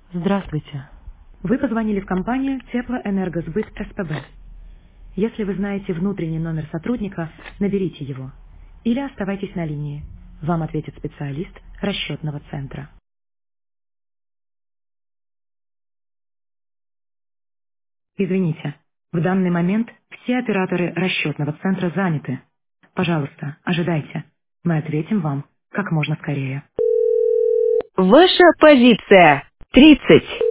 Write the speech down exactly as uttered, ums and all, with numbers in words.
Здравствуйте. Вы позвонили в компанию Теплоэнергосбыт СПБ. Если вы знаете внутренний номер сотрудника, наберите его. Или оставайтесь на линии. Вам ответит специалист расчетного центра. Извините, в данный момент все операторы расчетного центра заняты. Пожалуйста, ожидайте. Мы ответим вам как можно скорее. Ваша позиция тридцать.